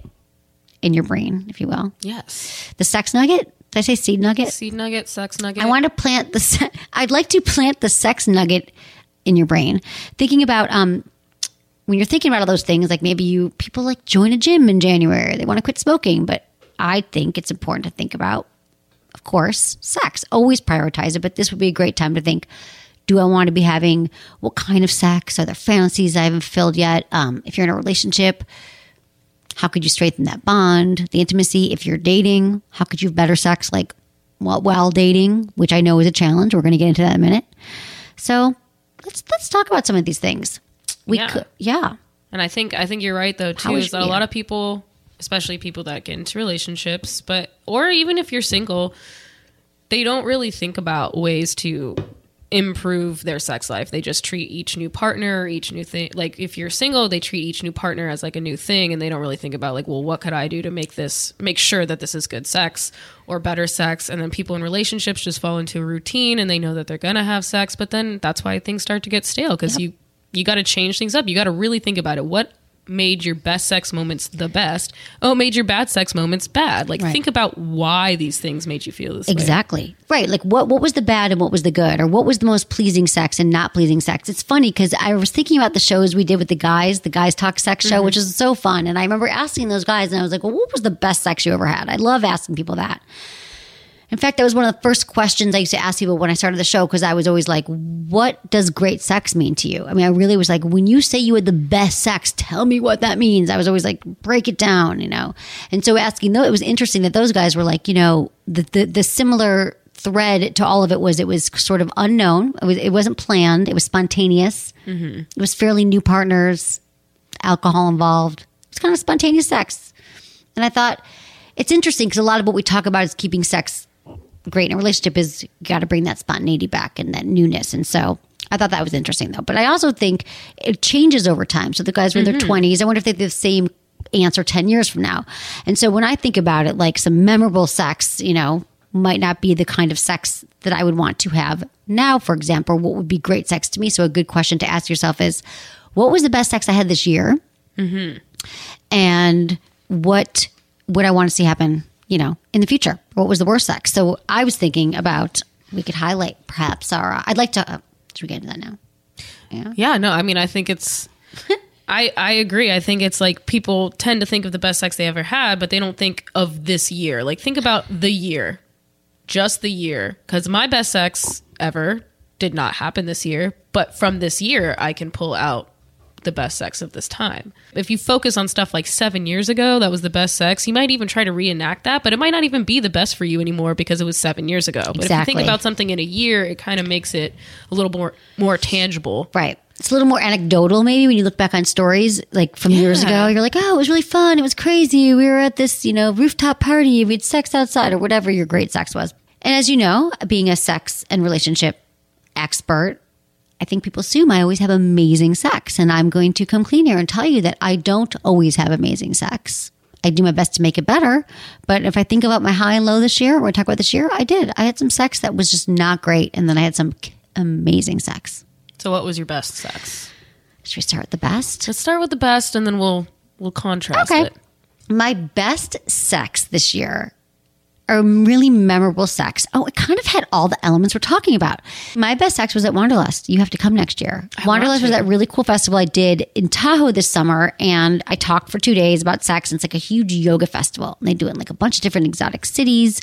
in your brain, if you will. Yes. The sex nugget. Did I say seed nugget? Seed nugget, sex nugget. I want to plant the, se- I'd like to plant the sex nugget in your brain. Thinking about, um, when you're thinking about all those things, like maybe you, people like join a gym in January, they want to quit smoking, but I think it's important to think about, of course, sex. Always prioritize it, but this would be a great time to think, do I want to be having, what kind of sex? Are there fantasies I haven't fulfilled yet? Um, if you're in a relationship, how could you strengthen that bond, the intimacy? If you're dating, how could you have better sex like while, while dating, which I know is a challenge. We're going to get into that in a minute. So let's let's talk about some of these things. We Yeah. could, yeah. And I think I think you're right though too. How Is is- that a yeah. lot of people, especially people that get into relationships, but or even if you're single, they don't really think about ways to improve their sex life. They just treat each new partner, each new thing. Like if you're single, they treat each new partner as like a new thing, and they don't really think about like, well, what could I do to make this, make sure that this is good sex or better sex? And then people in relationships just fall into a routine, and they know that they're gonna have sex, but then that's why things start to get stale because Yep. you you got to change things up. You got to really think about it. What made your best sex moments the best. Oh, it made your bad sex moments bad. Like, Right. think about why these things made you feel this way. Exactly. Right. Like what what was the bad and what was the good? Or what was the most pleasing sex and not pleasing sex? It's funny because I was thinking about the shows we did with the guys, the Guys Talk Sex show, Mm-hmm. which is so fun. And I remember asking those guys and I was like, well, what was the best sex you ever had? I love asking people that. In fact, that was one of the first questions I used to ask people when I started the show because I was always like, what does great sex mean to you? I mean, I really was like, when you say you had the best sex, tell me what that means. I was always like, break it down, you know? And so asking, though, it was interesting that those guys were like, you know, the, the, the similar thread to all of it was it was sort of unknown. It, was, it wasn't planned. It was spontaneous. Mm-hmm. It was fairly new partners, alcohol involved. It was kind of spontaneous sex. And I thought, it's interesting because a lot of what we talk about is keeping sex great in a relationship is you got to bring that spontaneity back and that newness. And so I thought that was interesting though. But I also think it changes over time. So the guys were in their twenties. I wonder if they have the same answer ten years from now. And so when I think about it, like some memorable sex, you know, might not be the kind of sex that I would want to have now, for example. What would be great sex to me? So a good question to ask yourself is, what was the best sex I had this year? Mm-hmm. And what would I want to see happen, you know, in the future? What was the worst sex? So I was thinking about, we could highlight perhaps our, I'd like to, uh, should we get into that now? Yeah. Yeah, no, I mean, I think it's, I, I agree. I think it's like people tend to think of the best sex they ever had, but they don't think of this year. Like, think about the year, just the year. Because my best sex ever did not happen this year, but from this year, I can pull out the best sex of this time. If you focus on stuff like seven years ago, that was the best sex, you might even try to reenact that, but it might not even be the best for you anymore because it was seven years ago. But Exactly. if you think about something in a year, it kind of makes it a little more more tangible. Right. It's a little more anecdotal maybe when you look back on stories like from years Yeah. ago. You're like, oh, it was really fun. It was crazy. We were at this, you know, rooftop party. We had sex outside or whatever your great sex was. And as you know, being a sex and relationship expert, I think people assume I always have amazing sex. And I'm going to come clean here and tell you that I don't always have amazing sex. I do my best to make it better. But if I think about my high and low this year, or I talk about this year, I did. I had some sex that was just not great. And then I had some amazing sex. So what was your best sex? Should we start with the best? Let's start with the best and then we'll we'll contrast Okay. it. My best sex this year, a really memorable sex. Oh, it kind of had all the elements we're talking about. My best sex was at Wanderlust. You have to come next year. I Wanderlust want was to. that really cool festival I did in Tahoe this summer, and I talked for two days about sex. And it's like a huge yoga festival. And they do it in like a bunch of different exotic cities,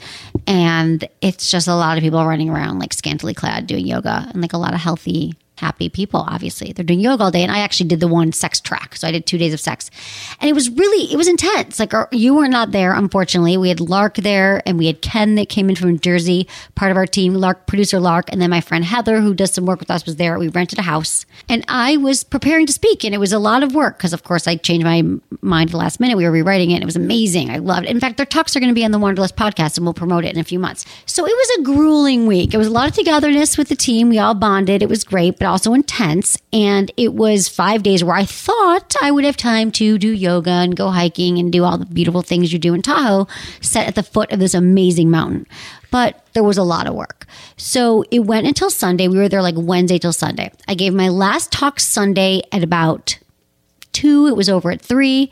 and it's just a lot of people running around like scantily clad doing yoga, and like a lot of healthy, happy people. Obviously, they're doing yoga all day, and I actually did the one sex track, so I did two days of sex, and it was really it was intense. Like our, you were not there, unfortunately. We had Lark there, and we had Ken that came in from Jersey, part of our team. Lark, producer Lark, and then my friend Heather, who does some work with us, was there. We rented a house, and I was preparing to speak, and it was a lot of work because, of course, I changed my mind at the last minute. We were rewriting it. And it was amazing. I loved it. In fact, their talks are going to be on the Wanderlust podcast, and we'll promote it in a few months. So it was a grueling week. It was a lot of togetherness with the team. We all bonded. It was great, but also intense. And it was five days where I thought I would have time to do yoga and go hiking and do all the beautiful things you do in Tahoe, set at the foot of this amazing mountain. But there was a lot of work. So it went until Sunday. We were there like Wednesday till Sunday. I gave my last talk Sunday at about two. It was over at three.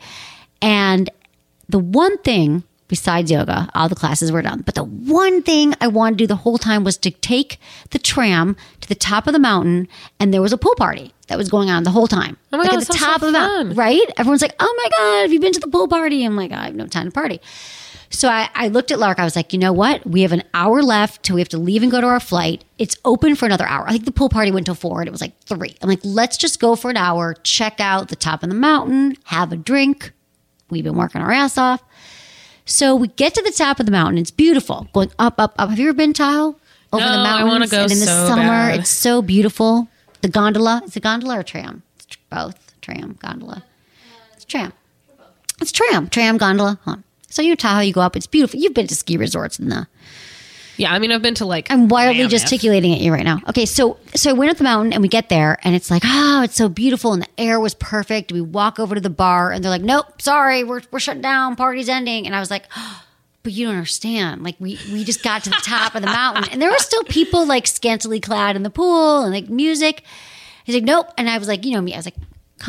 And the one thing besides yoga, all the classes were done. But the one thing I wanted to do the whole time was to take the tram to the top of the mountain, and there was a pool party that was going on the whole time. Oh my like God, at the that top sounds of the so mountain, fun. right? Everyone's like, "Oh my God, have you been to the pool party?" I'm like, "I have no time to party." So I, I looked at Lark. I was like, you know what? We have an hour left till we have to leave and go to our flight. It's open for another hour. I think the pool party went till four, and it was like three. I'm like, let's just go for an hour, check out the top of the mountain, have a drink. We've been working our ass off. So we get to the top of the mountain. It's beautiful, going up, up, up. Have you ever been, Tahoe? Over No, the I mountains? wanna go And in the so summer, bad. it's so beautiful. The gondola. Is it gondola or tram? It's tr- both. Tram, gondola. It's tram. It's tram. Tram, gondola. Hold on. So you're in Tahoe, you go up. It's beautiful. You've been to ski resorts in the... Yeah, I mean, I've been to like. I'm wildly Mammoth. gesticulating at you right now. Okay, so so I went up the mountain and we get there and it's like, oh, it's so beautiful and the air was perfect. We walk over to the bar and they're like, nope, sorry, we're we're shut down, party's ending. And I was like, oh, but you don't understand. Like we we just got to the top of the mountain and there were still people like scantily clad in the pool and like music. He's like, nope. And I was like, you know me, I was like, come on.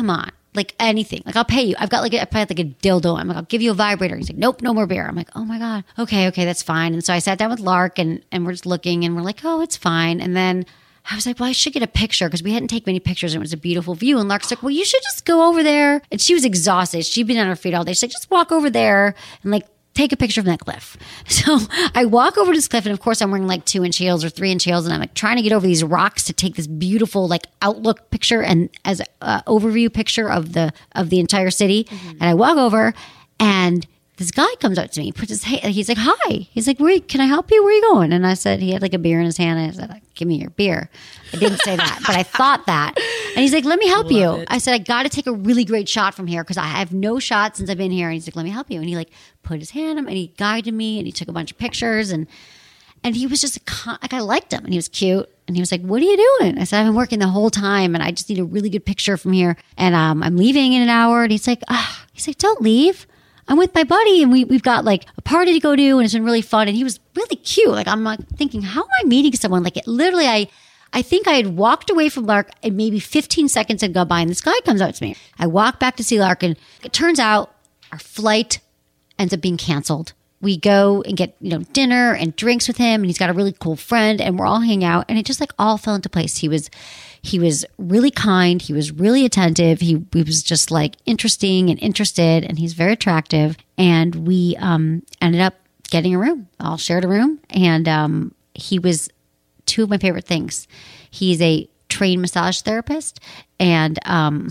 Like anything. Like I'll pay you. I've got like a, I probably have like a dildo. I'm like, I'll give you a vibrator. He's like, nope, no more beer. I'm like, oh my God. Okay, okay, that's fine. And so I sat down with Lark and, and we're just looking and we're like, oh, it's fine. And then I was like, well, I should get a picture because we hadn't taken many pictures and it was a beautiful view. And Lark's like, well, you should just go over there. And she was exhausted. She'd been on her feet all day. She's like, just walk over there and like take a picture from that cliff. So I walk over to this cliff and of course I'm wearing like two inch heels or three inch heels and I'm like trying to get over these rocks to take this beautiful like outlook picture and as an uh, overview picture of the of the entire city. Mm-hmm. And I walk over and this guy comes up to me, puts his hand, he's like, hi. He's like, where, can I help you? Where are you going? And I said, he had like a beer in his hand. And I said, like, give me your beer. I didn't say that, but I thought that. And he's like, let me help Love you. it. I said, I got to take a really great shot from here because I have no shot since I've been here. And he's like, let me help you. And he like put his hand on and he guided me and he took a bunch of pictures and and he was just a con- like I liked him and he was cute. And he was like, what are you doing? I said, I've been working the whole time and I just need a really good picture from here. And um, I'm leaving in an hour. And he's like, ah, he's like, don't leave. I'm with my buddy and we, we've got like a party to go to and it's been really fun. And he was really cute. Like I'm like thinking, how am I meeting someone? Like it literally, I, I think I had walked away from Lark and maybe fifteen seconds had gone by and this guy comes up to me. I walk back to see Lark and it turns out our flight ends up being canceled. We go and get, you know, dinner and drinks with him and he's got a really cool friend and we're all hanging out and it just like all fell into place. He was, he was really kind. He was really attentive. He, he was just like interesting and interested and he's very attractive. And we um, ended up getting a room, all shared a room. And um, he was two of my favorite things. He's a trained massage therapist and um,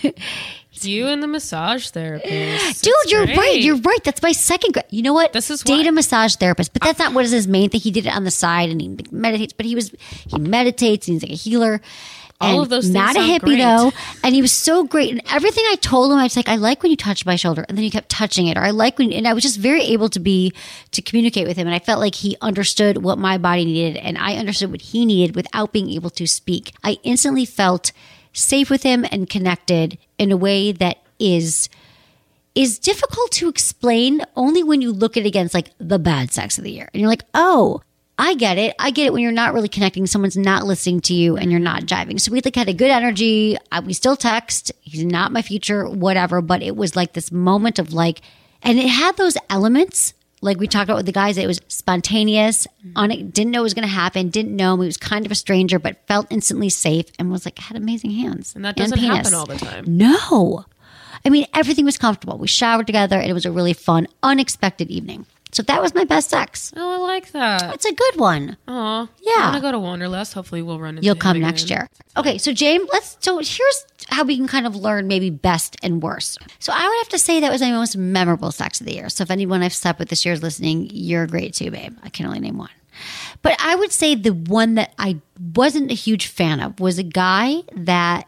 you and the massage therapist. Dude, It's you're great. right. You're right. That's my second. Gra- you know what? This is date why- a massage therapist, but that's not what is his main thing. He did it on the side and he meditates. But he was he meditates. And he's like a healer. All and of those things not a sound hippie great. though. And he was so great. And everything I told him, I was like, I like when you touch my shoulder, and then you kept touching it, or I like when. And I was just very able to be to communicate with him, and I felt like he understood what my body needed, and I understood what he needed without being able to speak. I instantly felt safe with him and connected in a way that is is difficult to explain only when you look at it against like the bad sex of the year. And you're like, oh, I get it. I get it when you're not really connecting. Someone's not listening to you and you're not jiving. So we like had a good energy. I, we still text. He's not my future, whatever. But it was like this moment of like, and it had those elements like we talked about with the guys. It was spontaneous. On it, didn't know it was going to happen. Didn't know him. He was kind of a stranger, but felt instantly safe and was like, had amazing hands. And that doesn't penis. happen all the time. No. I mean, everything was comfortable. We showered together and it was a really fun, unexpected evening. So that was my best sex. Oh, I like that. It's a good one. Oh, Yeah. I want to go to Wanderlust. Hopefully, we'll run into You'll him come again. next year. Okay, so James, let's. So here's how we can kind of learn maybe best and worst. So I would have to say that was my most memorable sex of the year. So if anyone I've slept with this year is listening, you're great too, babe. I can only name one. But I would say the one that I wasn't a huge fan of was a guy that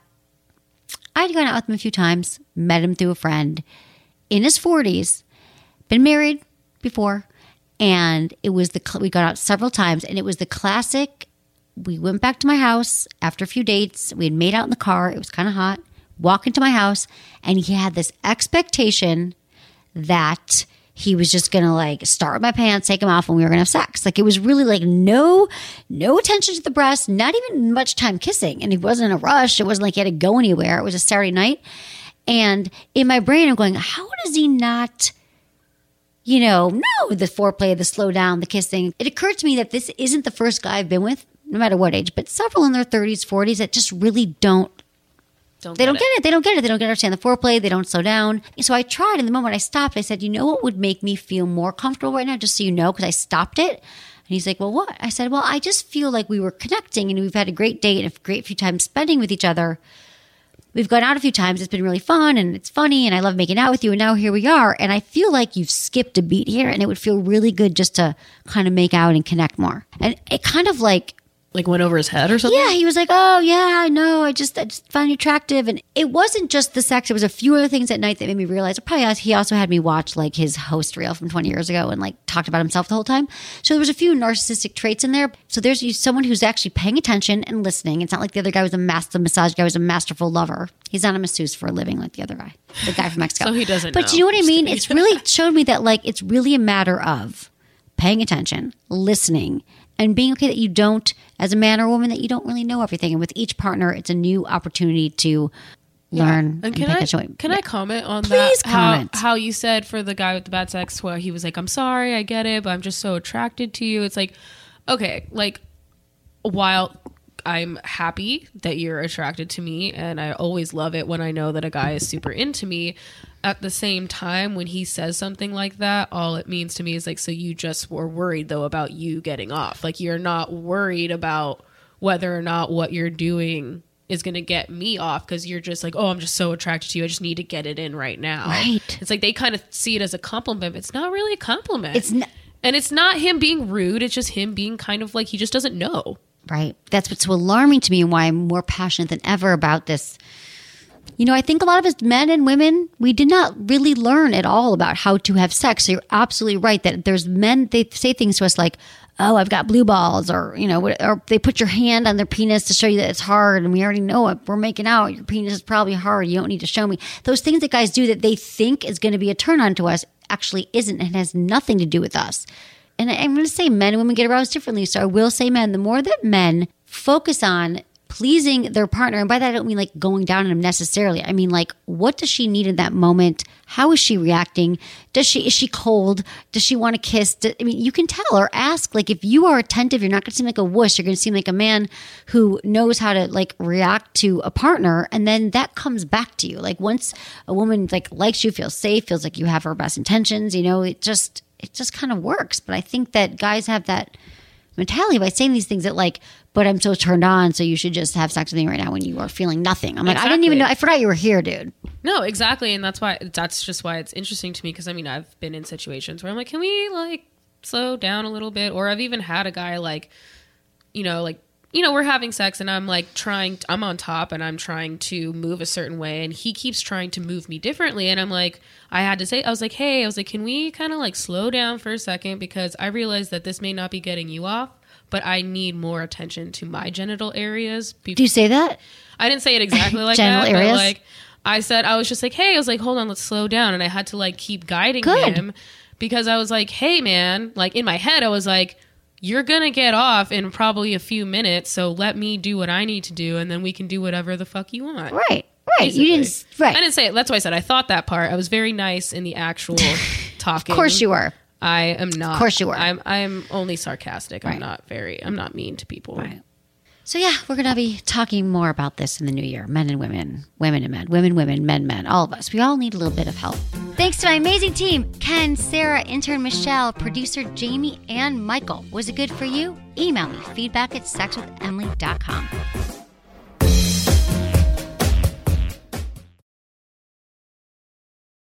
I'd gone out with him a few times, met him through a friend, in his forties, been married before. And it was the, we got out several times and it was the classic. We went back to my house after a few dates. We had made out in the car. It was kind of hot. Walk into my house and he had this expectation that he was just going to like start with my pants, take them off, and we were going to have sex. Like it was really like no, no attention to the breast, not even much time kissing. And it wasn't a rush. It wasn't like he had to go anywhere. It was a Saturday night. And in my brain, I'm going, how does he not... You know, no, the foreplay, the slow down, the kissing. It occurred to me that this isn't the first guy I've been with, no matter what age, but several in their thirties, forties that just really don't, Don't they get don't it. get it. They don't get it. They don't understand the foreplay. They don't slow down. So I tried. And the moment I stopped, I said, you know what would make me feel more comfortable right now, just so you know, because I stopped it. And he's like, well, what? I said, well, I just feel like we were connecting and we've had a great date and a great few times spending with each other. We've gone out a few times. It's been really fun and it's funny and I love making out with you. And now here we are. And I feel like you've skipped a beat here and it would feel really good just to kind of make out and connect more. And it kind of like, Like went over his head or something? yeah, he was like, oh yeah, I know. I just, I just find you attractive. And it wasn't just the sex. There was a few other things at night that made me realize, probably he also had me watch like his host reel from twenty years ago and like talked about himself the whole time. So there was a few narcissistic traits in there. So there's someone who's actually paying attention and listening. It's not like the other guy was a master, the massage guy was a masterful lover. He's not a masseuse for a living like the other guy, the guy from Mexico. So he doesn't But know. you know what I Just mean? kidding. It's really showed me that like, it's really a matter of paying attention, listening, and being okay that you don't, as a man or woman, that you don't really know everything. And with each partner, it's a new opportunity to learn And and, can pick I a choice. can I comment on Please that? How- comment. How, you said for the guy with the bad sex, where he was like, "I'm sorry, I get it, but I'm just so attracted to you." It's like, okay, like while I'm happy that you're attracted to me, and I always love it when I know that a guy is super into me. At the same time, when he says something like that, all it means to me is like, so you just were worried though about you getting off. Like you're not worried about whether or not what you're doing is going to get me off, because you're just like, oh, I'm just so attracted to you. I just need to get it in right now. Right. It's like they kind of see it as a compliment. But it's not really a compliment. It's n- and it's not him being rude. It's just him being kind of like, he just doesn't know. Right. That's what's so alarming to me and why I'm more passionate than ever about this. You know, I think a lot of us men and women, we did not really learn at all about how to have sex. So you're absolutely right that there's men, they say things to us like, oh, I've got blue balls, or, you know, or they put your hand on their penis to show you that it's hard. And we already know it. We're making out. Your penis is probably hard. You don't need to show me. Those things that guys do that they think is going to be a turn on to us actually isn't, and has nothing to do with us. And I'm going to say men and women get aroused differently. So I will say men, the more that men focus on pleasing their partner, and by that I don't mean like going down on them necessarily. I mean like, what does she need in that moment? How is she reacting? Does she is she cold? Does she want to kiss? Do, I mean, you can tell or ask. Like if you are attentive, you're not going to seem like a wuss. You're going to seem like a man who knows how to like react to a partner, and then that comes back to you. Like once a woman like likes you, feels safe, feels like you have her best intentions, you know, it just it just kind of works. But I think that guys have that mentality by saying these things that like, but I'm so turned on, so you should just have sex with me right now when you are feeling nothing. I'm like, exactly. I didn't even know. I forgot you were here, dude. No, exactly. And that's why, that's just why it's interesting to me. Cause I mean, I've been in situations where I'm like, can we like slow down a little bit? Or I've even had a guy like, you know, like, you know, we're having sex and I'm like trying, I'm on top and I'm trying to move a certain way, and he keeps trying to move me differently. And I'm like, I had to say, I was like, hey, I was like, can we kind of like slow down for a second? Because I realize that this may not be getting you off, but I need more attention to my genital areas. Do you say that? I didn't say it exactly like genital that, areas? but like I said, I was just like, hey, I was like, hold on, let's slow down. And I had to like keep guiding Good. him, because I was like, hey man, like in my head, I was like, you're going to get off in probably a few minutes. So let me do what I need to do. And then we can do whatever the fuck you want. Right. Right. Basically. You didn't, right. I didn't say it. That's why I said I thought that part. I was very nice in the actual talking. Of course you were. I am not. Of course you were. I'm, I'm only sarcastic. Right. I'm not very, I'm not mean to people. Right. So yeah, we're going to be talking more about this in the new year. Men and women, women and men, women, women, men, men, all of us. We all need a little bit of help. Thanks to my amazing team, Ken, Sarah, intern Michelle, producer Jamie, and Michael. Was it good for you? Email me, feedback at sex with emily dot com.